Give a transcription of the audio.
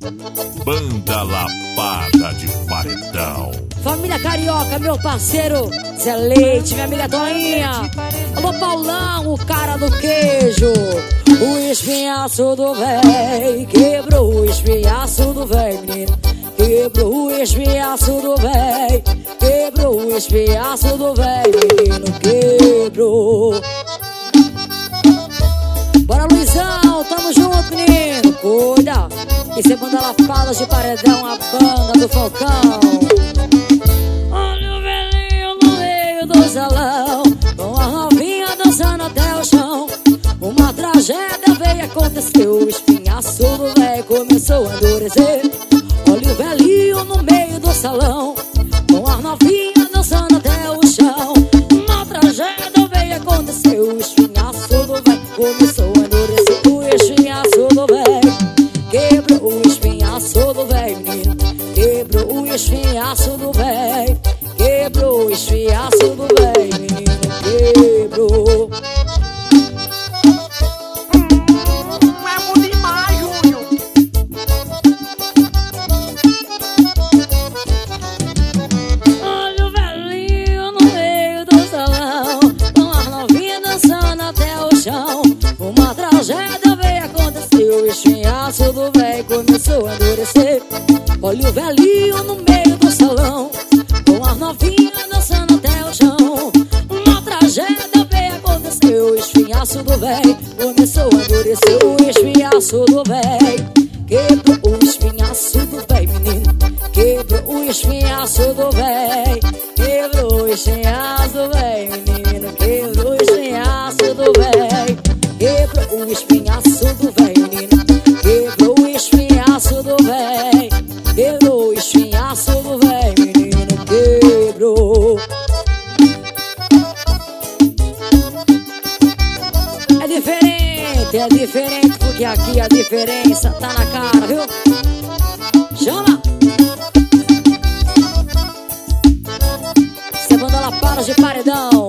Banda Lapada de Paredão. Família Carioca, meu parceiro Zé Leite, minha amiga Toinha. Alô Paulão, o cara do queijo. O espinhaço do véi quebrou, o espinhaço do véi, menino. Quebrou o espinhaço do véi, quebrou o espinhaço do véi, menino. Quebrou. Bora Luizão, tamo junto, menino. Cuida, isso é Banda Lapada de Paredão, a banda do Falcão. Olha o velhinho no meio do salão, com a novinha dançando até o chão. Uma tragédia veio acontecer, o espinhaço do véio começou a endurecer. Olha o velhinho no meio do salão, com a novinha dançando até o chão. Uma tragédia veio acontecer, o espinhaço do véio começou a endurecer. O espinhaço do véio quebrou, o espinhaço do véio, menino. Quebrou o espinhaço do véio, quebrou o espinhaço do véio, menino. Quebrou. É bom demais, Júnior. Olha o velhinho no meio do salão, com a novinha dançando até o chão. Uma tragédia veio acontecer, o espinhaço do véio começou a endurecer. Olha o velhinho no meio do salão, com a novinha dançando até o chão. Uma tragédia veio acontecer, o espinhaço do véio começou a endurecer. O espinhaço do véio quebrou, o espinhaço do véio, menino. Quebrou o espinhaço do véio, quebrou o espinhaço do véio, menino. Quebrou o espinhaço do véio, quebrou o espinhaço do véio, menino. Quebrou o espinhaço do véio, quebrou o espinhaço do véio, menino. Quebrou. É diferente porque aqui a diferença tá na cara, viu? Chama! Isso é Banda Lapada de Paredão.